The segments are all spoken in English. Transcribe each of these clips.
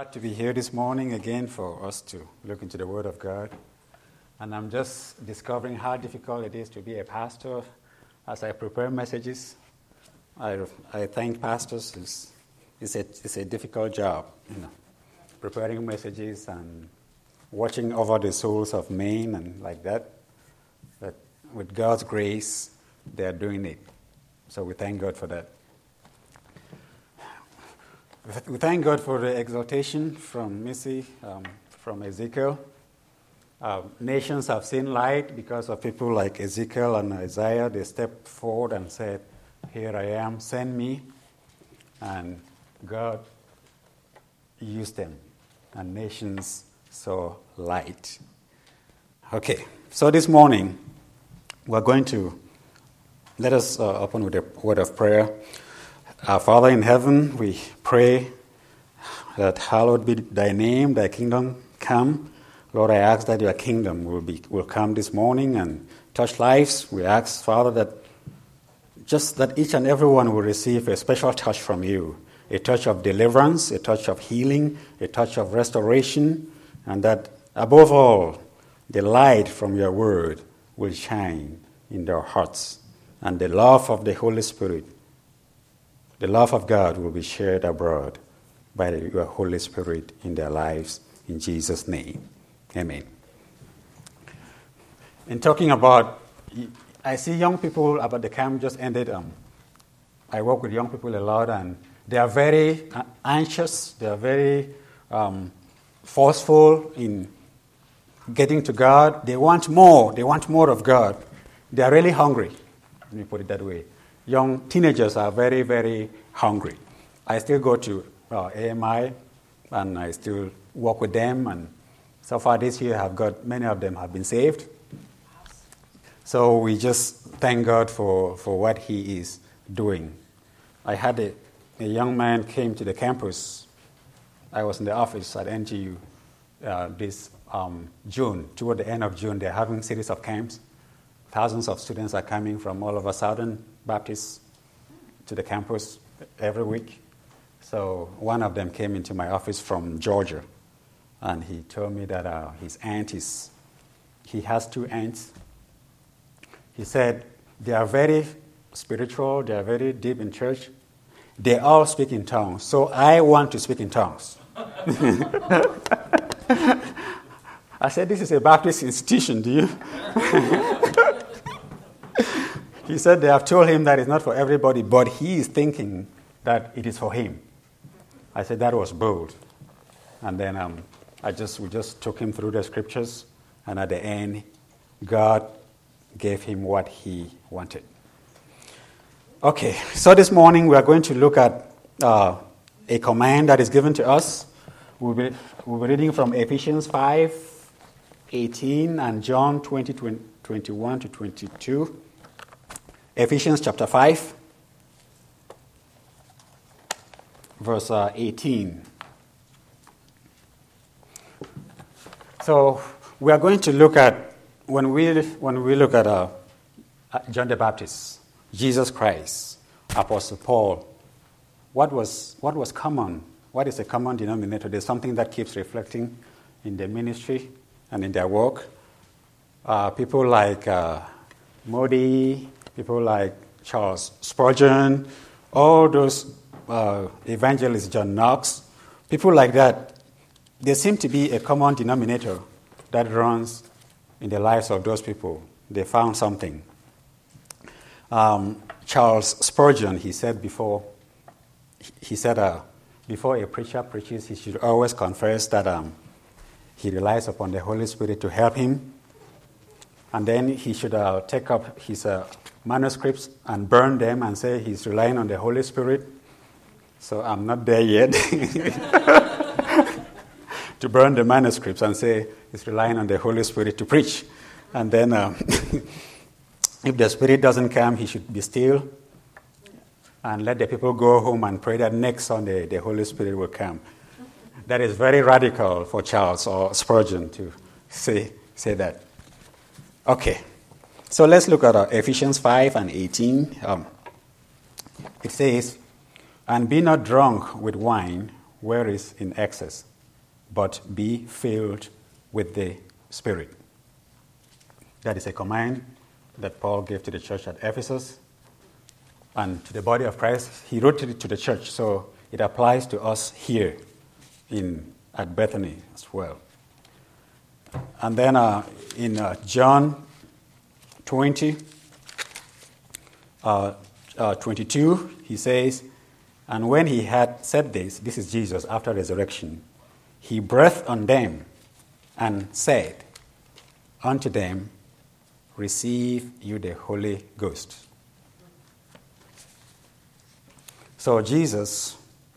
Glad to be here this morning again for us to look into the Word of God. And I'm just discovering how difficult it is to be a pastor as I prepare messages. I thank pastors. It's a difficult job, preparing messages and watching over the souls of men and like that. But with God's grace, they are doing it. So we thank God for that. We thank God for the exhortation from Missy, from Ezekiel. Nations have seen light because of people like Ezekiel and Isaiah. They stepped forward and said, "Here I am, send me." And God used them, and nations saw light. Okay, so this morning, we're going to, let us open with a word of prayer. Our Father in heaven, we pray that hallowed be thy name, thy kingdom come. Lord, I ask that your kingdom will come this morning and touch lives. We ask, Father, that each and every one will receive a special touch from you, a touch of deliverance, a touch of healing, a touch of restoration, and that above all, the light from your word will shine in their hearts, and the love of the Holy Spirit, the love of God will be shared abroad by your Holy Spirit in their lives. In Jesus' name, amen. In talking about, I see young people about the camp just ended. I work with young people a lot, and they are very anxious. They are very forceful in getting to God. They want more. They want more of God. They are really hungry. Let me put it that way. Young teenagers are very, very hungry. I still go to AMI, and I still work with them. And so far this year, many of them have been saved. So we just thank God for what He is doing. I had a young man came to the campus. I was in the office at NGU this June. Toward the end of June, they're having a series of camps. Thousands of students are coming from all over Southern Baptist to the campus every week. So one of them came into my office from Georgia, and he told me that his aunt he has two aunts. He said they are very spiritual, they are very deep in church. They all speak in tongues, so I want to speak in tongues. I said, this is a Baptist institution, do you? He said they have told him that it's not for everybody, but he is thinking that it is for him. I said that was bold. And then we just took him through the scriptures, and at the end, God gave him what he wanted. Okay, so this morning we are going to look at a command that is given to us. We'll be reading from Ephesians 5:18 and John 20:21 to 22. Ephesians chapter 5, verse 18. So we are going to look at, when we look at John the Baptist, Jesus Christ, Apostle Paul, what was common? What is a common denominator? There's something that keeps reflecting in their ministry and in their work. People like Moody, people like Charles Spurgeon, all those evangelists, John Knox, people like that, there seems to be a common denominator that runs in the lives of those people. They found something. Charles Spurgeon, he said before a preacher preaches, he should always confess that he relies upon the Holy Spirit to help him. And then he should take up his manuscripts and burn them and say he's relying on the Holy Spirit. So I'm not there yet to burn the manuscripts and say he's relying on the Holy Spirit to preach. And then if the Spirit doesn't come, he should be still and let the people go home and pray that next Sunday the Holy Spirit will come. That is very radical for Charles or Spurgeon to say that. Okay, so let's look at Ephesians 5:18. It says, "And be not drunk with wine, where is in excess, but be filled with the Spirit. That is a command that Paul gave to the church at Ephesus and to the body of Christ. He wrote it to the church, so it applies to us here at Bethany as well. And then in John 20, 22, he says, "And when he had said this is Jesus after resurrection, he breathed on them and said unto them, Receive you the Holy Ghost." So Jesus,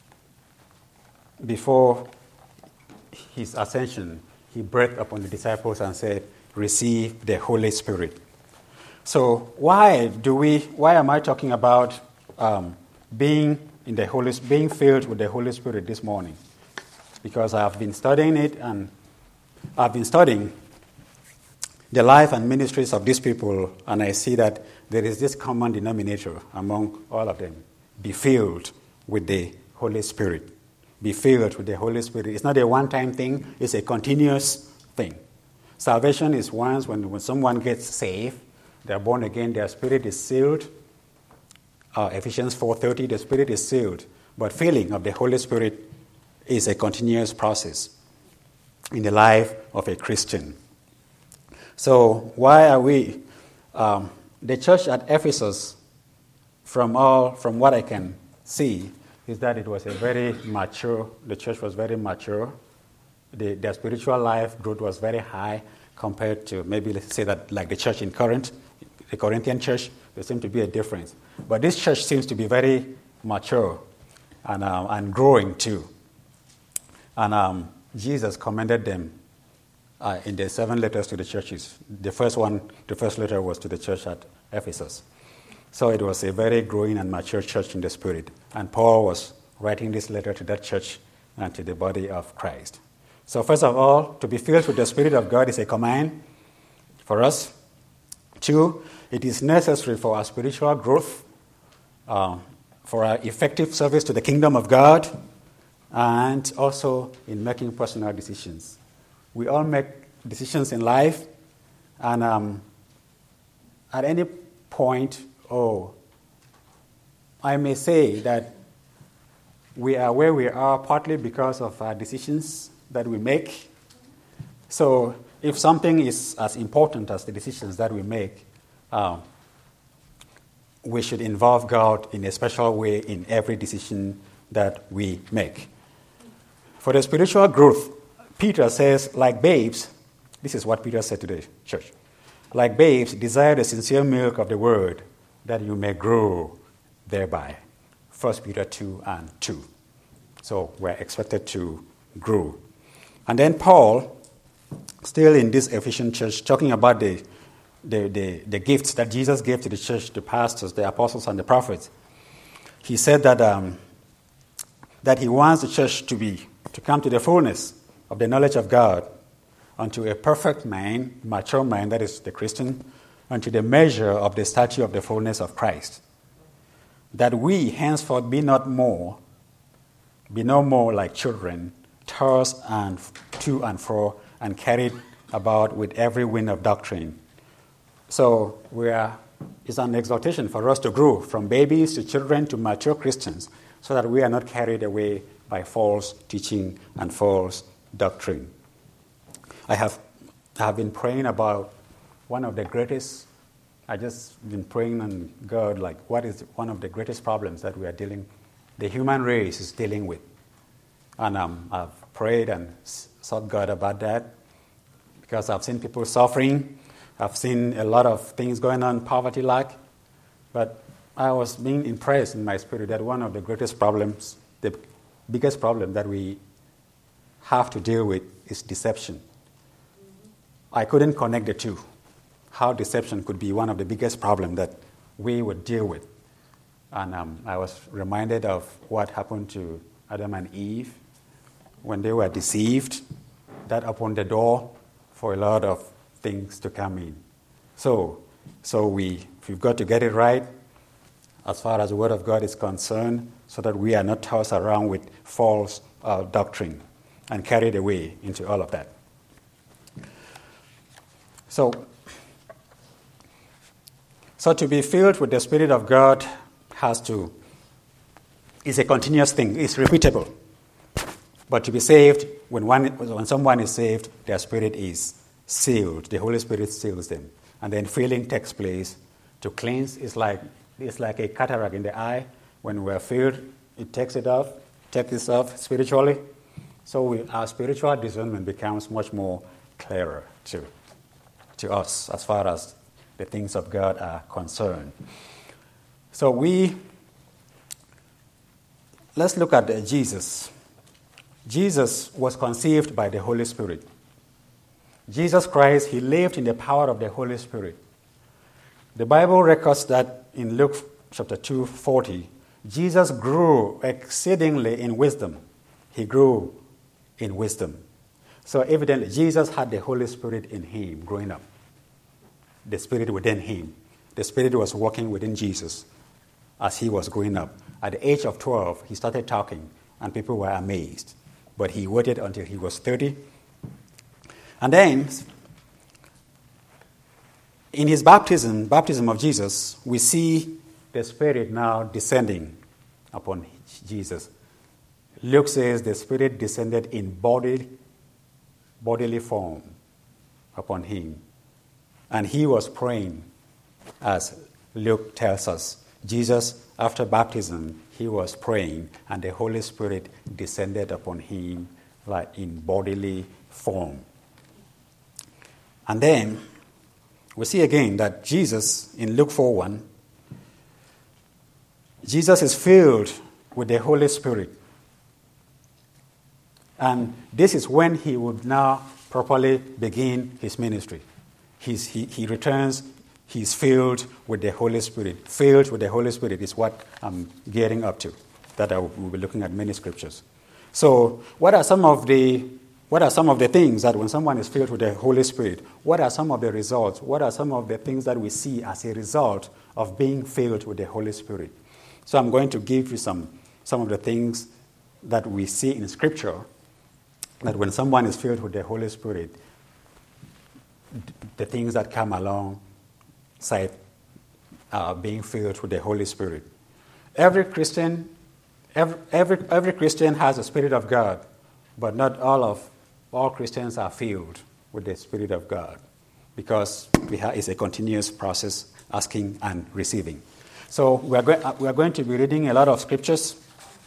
before his ascension, he breathed upon the disciples and said, "Receive the Holy Spirit." So why am I talking about being filled with the Holy Spirit this morning? Because I've been studying it, and I've been studying the life and ministries of these people, and I see that there is this common denominator among all of them. Be filled with the Holy Spirit. Be filled with the Holy Spirit. It's not a one-time thing, it's a continuous thing. Salvation is once when someone gets saved, they're born again, their spirit is sealed. Ephesians 4:30, the spirit is sealed. But filling of the Holy Spirit is a continuous process in the life of a Christian. So why are we? The church at Ephesus, from what I can see, is that it was the church was very mature. Their spiritual life growth was very high compared to, maybe let's say that like the church in Corinth, the Corinthian church, there seemed to be a difference. But this church seems to be very mature and growing too. And Jesus commended them in the 7 letters to the churches. The first letter was to the church at Ephesus. So it was a very growing and mature church in the Spirit. And Paul was writing this letter to that church and to the body of Christ. So first of all, to be filled with the Spirit of God is a command for us. 2, it is necessary for our spiritual growth, for our effective service to the kingdom of God, and also in making personal decisions. We all make decisions in life, and at any point, I may say that we are where we are partly because of our decisions that we make. So if something is as important as the decisions that we make, we should involve God in a special way in every decision that we make. For the spiritual growth, Peter says, like babes, this is what Peter said to the church, like babes, desire the sincere milk of the word, that you may grow thereby. 1 Peter 2:2. So we're expected to grow. And then Paul, still in this Ephesian church, talking about the gifts that Jesus gave to the church, the pastors, the apostles, and the prophets. He said that he wants the church to come to the fullness of the knowledge of God, unto a perfect man, mature man, that is the Christian, unto the measure of the stature of the fullness of Christ. That we henceforth be no more like children, tossed and to and fro, and carried about with every wind of doctrine. So it's an exhortation for us to grow from babies to children to mature Christians, so that we are not carried away by false teaching and false doctrine. I have been praying about one of the greatest. I just been praying on God, like, what is one of the greatest problems that the human race is dealing with? And I've prayed and sought God about that, because I've seen people suffering. I've seen a lot of things going on, poverty-like. But I was being impressed in my spirit that one of the greatest problems, the biggest problem that we have to deal with is deception. I couldn't connect the two. How deception could be one of the biggest problems that we would deal with. And I was reminded of what happened to Adam and Eve when they were deceived. That opened the door for a lot of things to come in. So we've got to get it right as far as the Word of God is concerned, so that we are not tossed around with false doctrine. and carried away into all of that. So to be filled with the Spirit of God is a continuous thing. It's repeatable. But to be saved, when someone is saved, their spirit is sealed. The Holy Spirit seals them. And then filling takes place. To cleanse is like a cataract in the eye. When we're filled, it takes this off spiritually. So our spiritual discernment becomes much more clearer to us as far as the things of God are concerned. So let's look at Jesus. Jesus was conceived by the Holy Spirit. Jesus Christ, he lived in the power of the Holy Spirit. The Bible records that in Luke chapter 2:40, Jesus grew exceedingly in wisdom. He grew in wisdom. So evidently, Jesus had the Holy Spirit in him growing up. The Spirit within him. The Spirit was working within Jesus as he was growing up. At the age of 12, he started talking, and people were amazed. But he waited until he was 30. And then, in his baptism of Jesus, we see the Spirit now descending upon Jesus. Luke says the Spirit descended in bodily form upon him. And he was praying, as Luke tells us. Jesus, after baptism, he was praying, and the Holy Spirit descended upon him like in bodily form. And then we see again that Jesus, in Luke 4:1, Jesus is filled with the Holy Spirit. And this is when he would now properly begin his ministry. He returns, he's filled with the Holy Spirit. Filled with the Holy Spirit is what I'm getting up to, that I will be looking at many scriptures. So what are some of the things that when someone is filled with the Holy Spirit, what are some of the results? What are some of the things that we see as a result of being filled with the Holy Spirit? So I'm going to give you some of the things that we see in Scripture, that when someone is filled with the Holy Spirit, the things that come alongside being filled with the Holy Spirit. Every Christian has the Spirit of God, but not all Christians are filled with the Spirit of God, because it's a continuous process, asking and receiving. So we are going to be reading a lot of scriptures.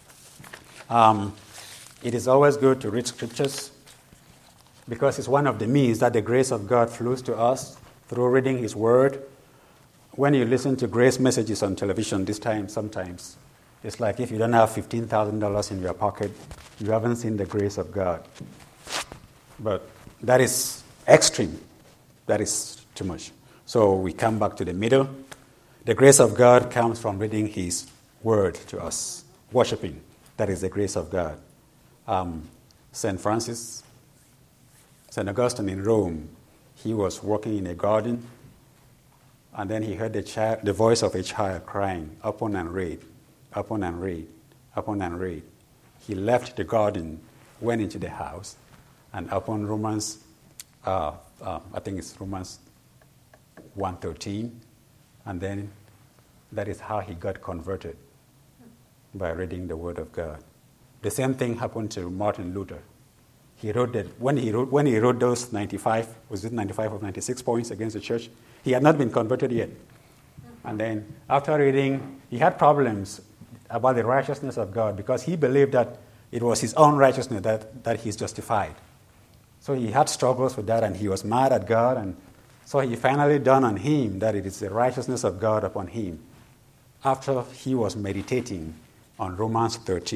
It is always good to read scriptures, because it's one of the means that the grace of God flows to us through reading His Word. When you listen to grace messages on television sometimes, it's like if you don't have $15,000 in your pocket, you haven't seen the grace of God. But that is extreme. That is too much. So we come back to the middle. The grace of God comes from reading His Word to us, worshiping. That is the grace of God. St. Augustine in Rome, he was working in a garden, and then he heard the voice of a child crying, "Open and read, open and read, open and read." He left the garden, went into the house, and opened Romans, I think it's Romans 1:13, and then that is how he got converted, by reading the Word of God. The same thing happened to Martin Luther. He wrote that when he wrote those 95 or 96 points against the church, he had not been converted yet. And then after reading, he had problems about the righteousness of God, because he believed that it was his own righteousness that he's justified. So he had struggles with that, and he was mad at God, and so he finally dawned on him that it is the righteousness of God upon him, after he was meditating on Romans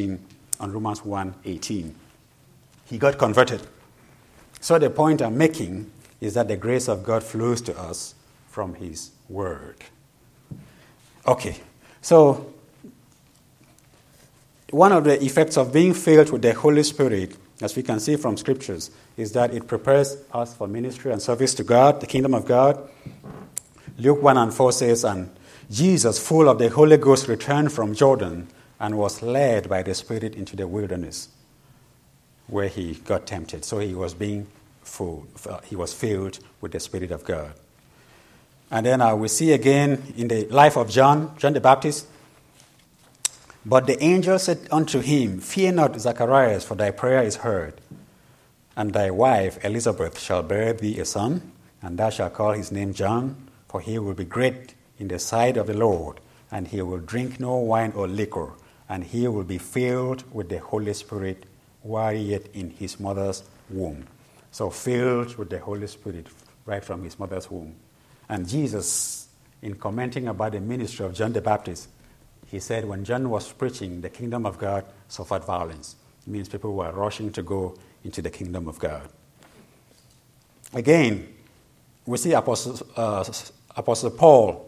1:18. He got converted. So the point I'm making is that the grace of God flows to us from His Word. Okay, so one of the effects of being filled with the Holy Spirit, as we can see from Scriptures, is that it prepares us for ministry and service to God, the kingdom of God. Luke 1:4 says, "And Jesus, full of the Holy Ghost, returned from Jordan and was led by the Spirit into the wilderness." where he got tempted. So he was filled with the Spirit of God. And then we see again in the life of John the Baptist, but the angel said unto him, Fear not, Zacharias, for thy prayer is heard, and thy wife Elizabeth shall bear thee a son, and thou shalt call his name John, for he will be great in the sight of the Lord, and he will drink no wine or liquor, and he will be filled with the Holy Spirit while yet in his mother's womb. So filled with the Holy Spirit right from his mother's womb. And Jesus, in commenting about the ministry of John the Baptist, he said when John was preaching, the kingdom of God suffered violence. It means people were rushing to go into the kingdom of God. Again, we see Apostle Paul.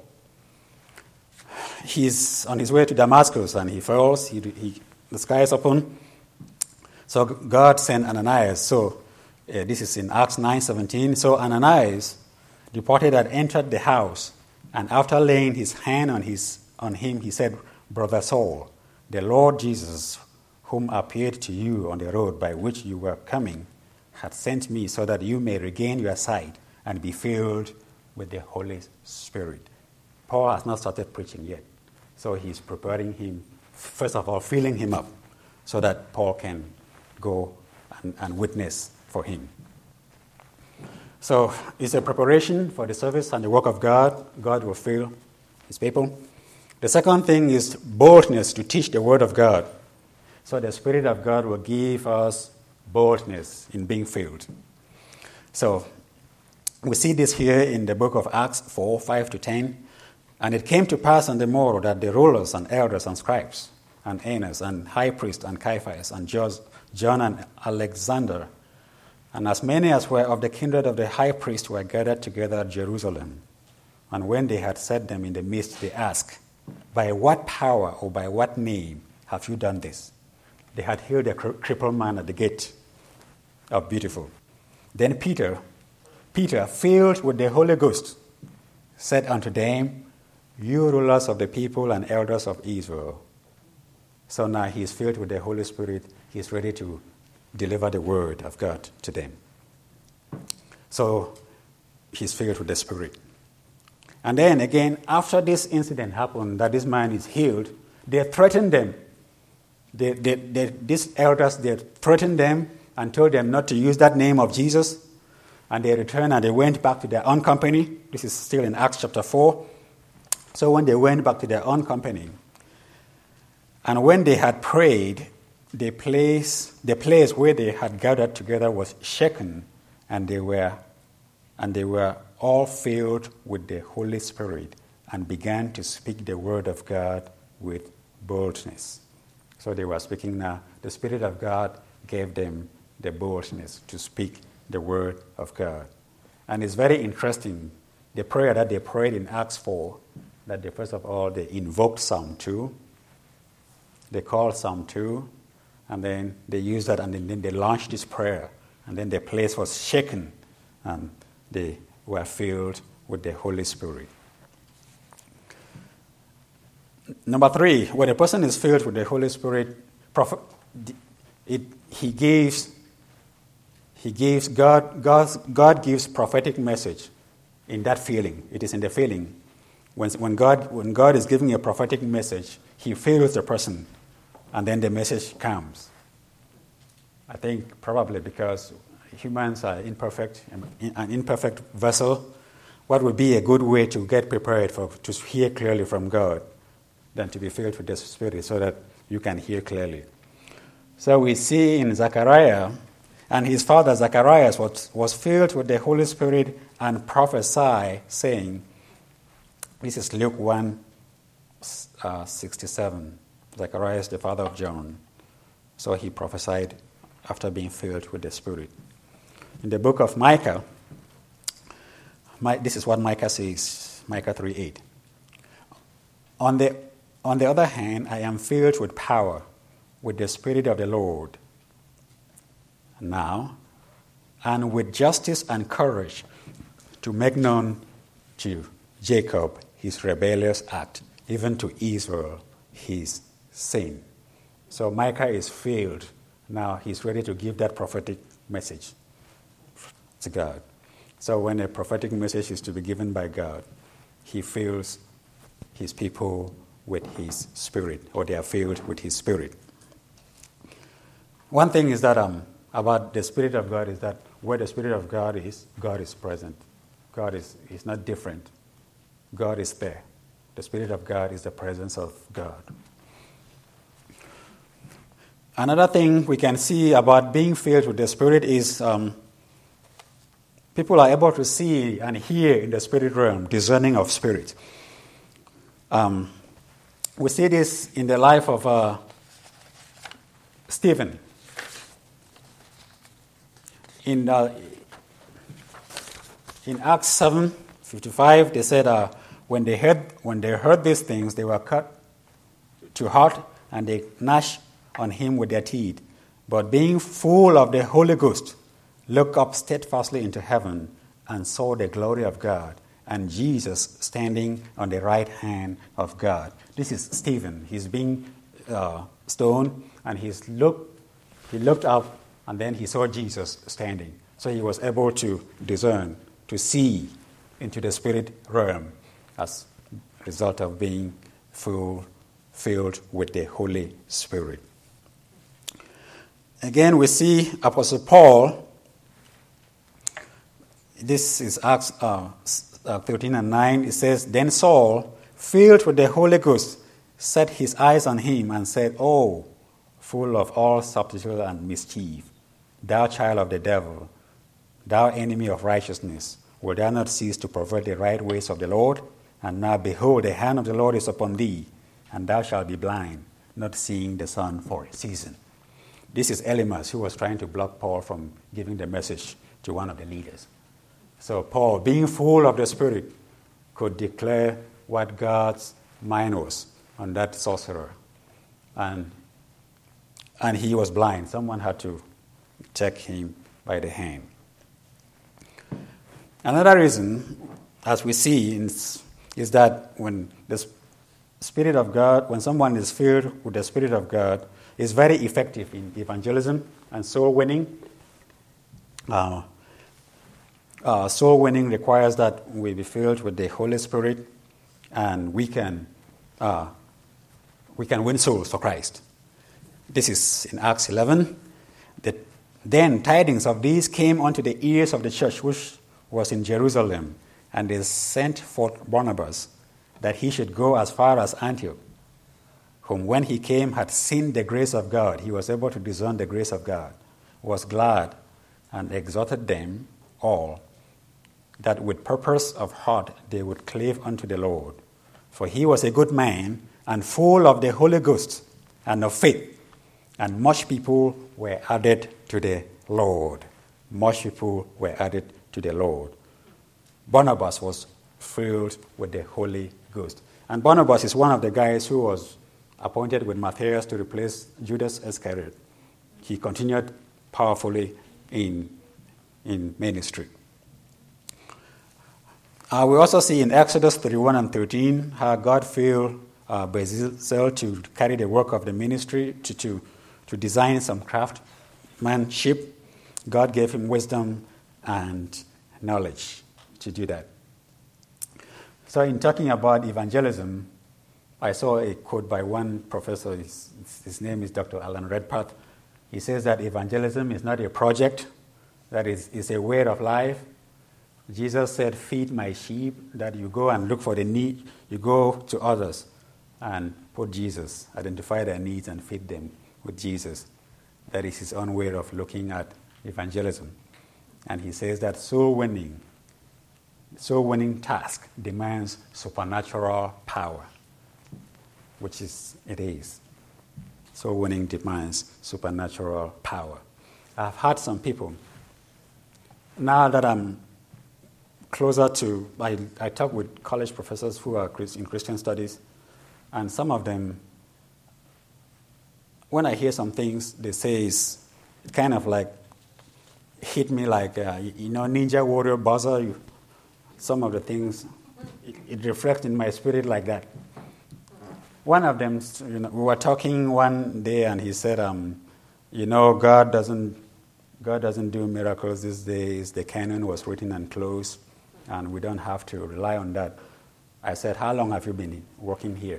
He's on his way to Damascus and he falls. The sky is open. So God sent Ananias. So this is in Acts 9:17. So Ananias departed and entered the house, and after laying his hand on him, he said, Brother Saul, the Lord Jesus, whom appeared to you on the road by which you were coming, hath sent me so that you may regain your sight and be filled with the Holy Spirit. Paul has not started preaching yet. So he's preparing him, first of all, filling him up so that Paul can go and witness for him. So it's a preparation for the service and the work of God. God will fill his people. The second thing is boldness to teach the word of God. So the Spirit of God will give us boldness in being filled. So we see this here in the book of Acts 4:5-10. And it came to pass on the morrow that the rulers and elders and scribes and Annas and high priest and Caiaphas and John and Alexander and as many as were of the kindred of the high priest were gathered together at Jerusalem. And when they had set them in the midst, they asked, By what power or by what name have you done this? They had healed a crippled man at the gate of Beautiful. Then Peter, filled with the Holy Ghost, said unto them, You rulers of the people and elders of Israel. So now he is filled with the Holy Spirit. He is ready to deliver the word of God to them. So he's filled with the Spirit. And then again, after this incident happened, that this man is healed, they threatened them. These elders, they threatened them and told them not to use that name of Jesus. And they returned and they went back to their own company. This is still in Acts chapter 4. So when they went back to their own company, and when they had prayed, the place where they had gathered together was shaken, and they were all filled with the Holy Spirit and began to speak the word of God with boldness. So they were speaking now. The Spirit of God gave them the boldness to speak the word of God. And it's very interesting, the prayer that they prayed in Acts 4, that they, first of all, they invoked Psalm 2. They called Psalm 2, and then they used that, and then they launched this prayer. And then the place was shaken, and they were filled with the Holy Spirit. Number 3, when a person is filled with the Holy Spirit, God gives prophetic message in that feeling. It is in the feeling. When God is giving a prophetic message, he fills the person, and then the message comes. I think probably because humans are imperfect, an imperfect vessel, what would be a good way to get prepared to hear clearly from God than to be filled with the Spirit so that you can hear clearly. So we see in Zechariah, and his father Zacharias was filled with the Holy Spirit and prophesied, saying, this is Luke 1:67. Zacharias, the father of John. So he prophesied after being filled with the Spirit. In the book of Micah, this is what Micah says, Micah 3:8. On the other hand, I am filled with power, with the Spirit of the Lord now, and with justice and courage to make known to Jacob his rebellious act, even to Israel his sin. So Micah is filled Now he's ready to give that prophetic message to God. So when a prophetic message is to be given by God, he fills his people with his spirit, or they are filled with his spirit. One thing is that about the Spirit of God is that where the Spirit of God is present. God is not different. God is there. The Spirit of God is the presence of God. Another thing we can see about being filled with the Spirit is people are able to see and hear in the spirit realm, discerning of spirit. We see this in the life of Stephen. In Acts 7:55, they said when they heard these things, they were cut to heart and they gnashed on him with their teeth. But being full of the Holy Ghost, looked up steadfastly into heaven and saw the glory of God and Jesus standing on the right hand of God. This is Stephen. He's being stoned, and he looked up, and then he saw Jesus standing. So he was able to discern, to see into the spirit realm as a result of being filled with the Holy Spirit. Again, we see Apostle Paul. This is Acts 13:9. It says, Then Saul, filled with the Holy Ghost, set his eyes on him and said, Oh, full of all subtlety and mischief, thou child of the devil, thou enemy of righteousness, will thou not cease to pervert the right ways of the Lord? And now behold, the hand of the Lord is upon thee, and thou shalt be blind, not seeing the sun for a season. This is Elymas, who was trying to block Paul from giving the message to one of the leaders. So Paul, being full of the Spirit, could declare what God's mind was on that sorcerer. And he was blind. Someone had to take him by the hand. Another reason, as we see, is that when the Spirit of God, when someone is filled with the Spirit of God, is very effective in evangelism and soul winning. Soul winning requires that we be filled with the Holy Spirit, and we can win souls for Christ. This is in Acts 11. Then tidings of these came unto the ears of the church which was in Jerusalem, and they sent forth Barnabas, that he should go as far as Antioch, whom when he came had seen the grace of God. He was able to discern the grace of God, was glad, and exhorted them all, that with purpose of heart they would cleave unto the Lord. For he was a good man, and full of the Holy Ghost and of faith, and much people were added to the Lord. Much people were added to the Lord. Barnabas was filled with the Holy Ghost. And Barnabas is one of the guys who was appointed with Matthias to replace Judas Iscariot. He continued powerfully in ministry. We also see in Exodus 31 and 13 how God filled Bezalel to carry the work of the ministry, to design some craftsmanship. God gave him wisdom and knowledge to do that. So in talking about evangelism, I saw a quote by one professor. His name is Dr. Alan Redpath. He says that evangelism is not a project, that is a way of life. Jesus said, feed my sheep, that you go and look for the need. You go to others and put Jesus, identify their needs and feed them with Jesus. That is his own way of looking at evangelism. And he says that soul winning task demands supernatural power, which it is. Soul winning demands supernatural power. I've had some people, now that I'm closer to, I talk with college professors who are in Christian studies, and some of them, when I hear some things they say, is kind of like hit me like, Ninja Warrior buzzer. Some of the things, it reflects in my spirit like that. One of them, we were talking one day, and he said, God doesn't do miracles these days. The canon was written and closed, and we don't have to rely on that. I said, how long have you been working here?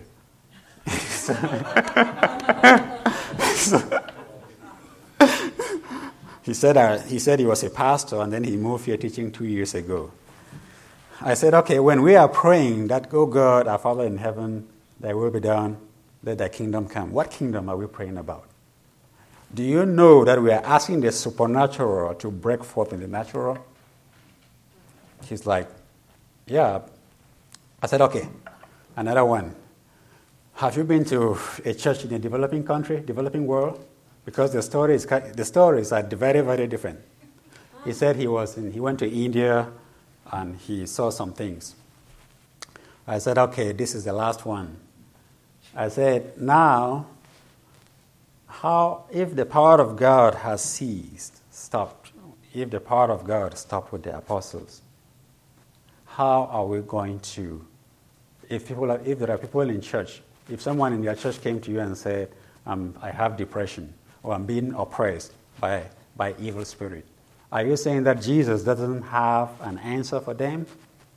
He said he was a pastor, and then he moved here teaching 2 years ago. I said, okay, when we are praying that, oh God, our Father in heaven, thy will be done, let thy kingdom come. What kingdom are we praying about? Do you know that we are asking the supernatural to break forth in the natural? He's like, yeah. I said, okay, another one. Have you been to a church in a developing country, developing world? Because the stories are very, very different. He said he went to India and he saw some things. I said, okay, this is the last one. I said, now, if the power of God has stopped, if the power of God stopped with the apostles, how are we going to, if there are people in church, if someone in your church came to you and said, I have depression, or I'm being oppressed by evil spirit, are you saying that Jesus doesn't have an answer for them?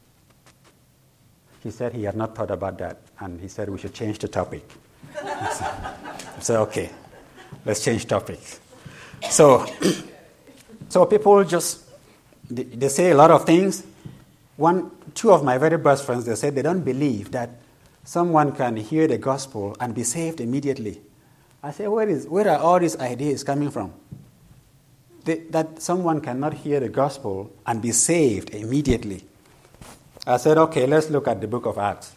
He said he had not thought about that, and he said we should change the topic. I said, okay, let's change topics. So people they say a lot of things. Two of my very best friends, they said they don't believe that someone can hear the gospel and be saved immediately. I said, where are all these ideas coming from? That someone cannot hear the gospel and be saved immediately. I said, okay, let's look at the book of Acts.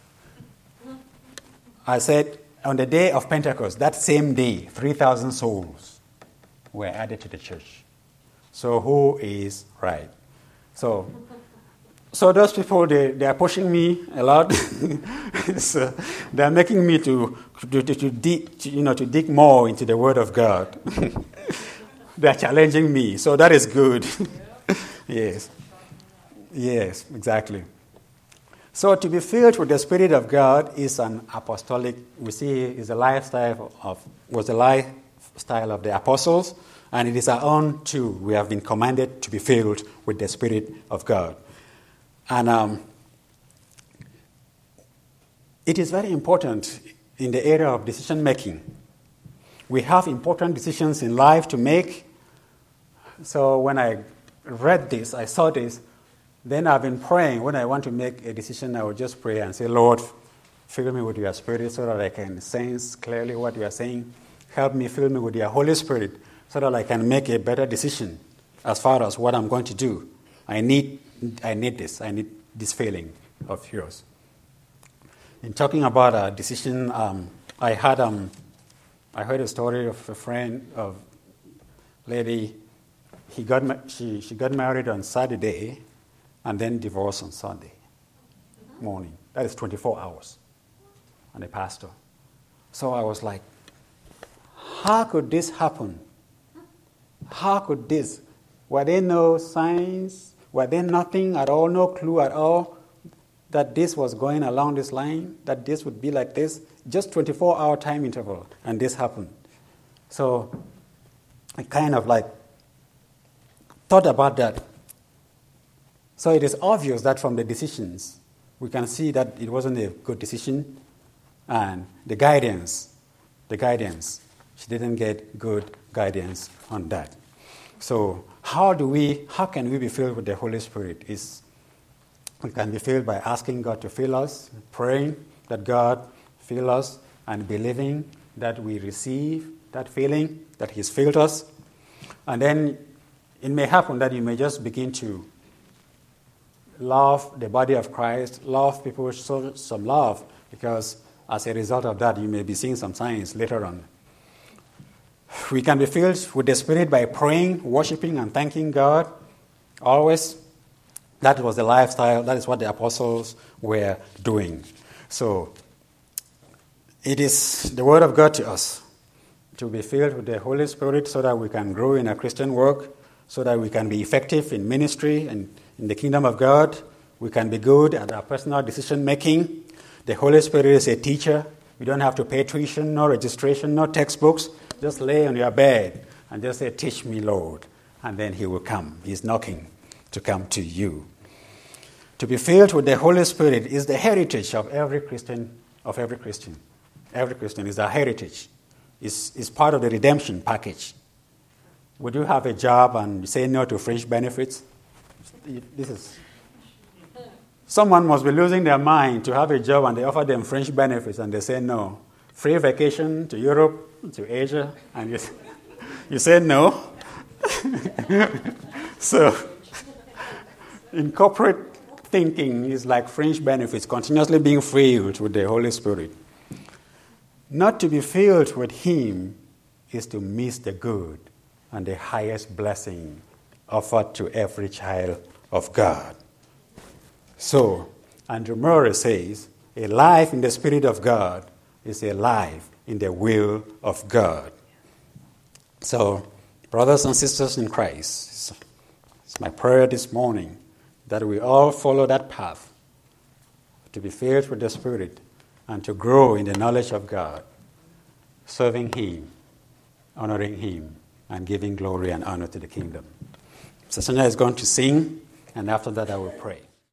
I said, on the day of Pentecost, that same day, 3,000 souls were added to the church. So who is right? So those people, they are pushing me a lot. So they are making me to dig more into the Word of God. They are challenging me, so that is good. Yes, exactly. So to be filled with the Spirit of God is an apostolic. We see is the lifestyle of the apostles, and it is our own too. We have been commanded to be filled with the Spirit of God. And it is very important in the area of decision making. We have important decisions in life to make. So when I read this, I saw this, then I've been praying. When I want to make a decision, I will just pray and say, Lord, fill me with your Spirit so that I can sense clearly what you are saying. Help me, fill me with your Holy Spirit so that I can make a better decision as far as what I'm going to do. I need this. I need this feeling of yours. In talking about a decision, I heard a story of a friend of lady. She got married on Saturday and then divorced on Sunday morning. That is 24 hours. And a pastor. So I was like, how could this happen? How could this? Were there no signs? Were there nothing at all, no clue at all that this was going along this line, that this would be like this? Just 24-hour time interval, and this happened. So I kind of like thought about that. So it is obvious that from the decisions, we can see that it wasn't a good decision, and the guidance, she didn't get good guidance on that. So how can we be filled with the Holy Spirit? We can be filled by asking God to fill us, praying that God fill us, and believing that we receive that feeling, that He's filled us. And then it may happen that you may just begin to love the body of Christ, love people, show some love, because as a result of that, you may be seeing some signs later on. We can be filled with the Spirit by praying, worshiping, and thanking God always. That was the lifestyle. That is what the apostles were doing. So it is the Word of God to us to be filled with the Holy Spirit so that we can grow in our Christian work, so that we can be effective in ministry and in the kingdom of God. We can be good at our personal decision-making. The Holy Spirit is a teacher. You don't have to pay tuition, no registration, no textbooks. Just lay on your bed and just say, teach me, Lord. And then he will come. He's knocking to come to you. To be filled with the Holy Spirit is the heritage of every Christian. Every Christian is our heritage. It's part of the redemption package. Would you have a job and say no to fringe benefits? Someone must be losing their mind to have a job and they offer them fringe benefits and they say no. Free vacation to Europe, to Asia, and you say no. So, in corporate thinking is like fringe benefits, continuously being filled with the Holy Spirit. Not to be filled with Him is to miss the good and the highest blessing offered to every child of God. So, Andrew Murray says, a life in the Spirit of God is a life in the will of God. So, brothers and sisters in Christ, it's my prayer this morning that we all follow that path to be filled with the Spirit and to grow in the knowledge of God, serving Him, honoring Him, and giving glory and honor to the kingdom. Sister Sonia is going to sing, and after that I will pray.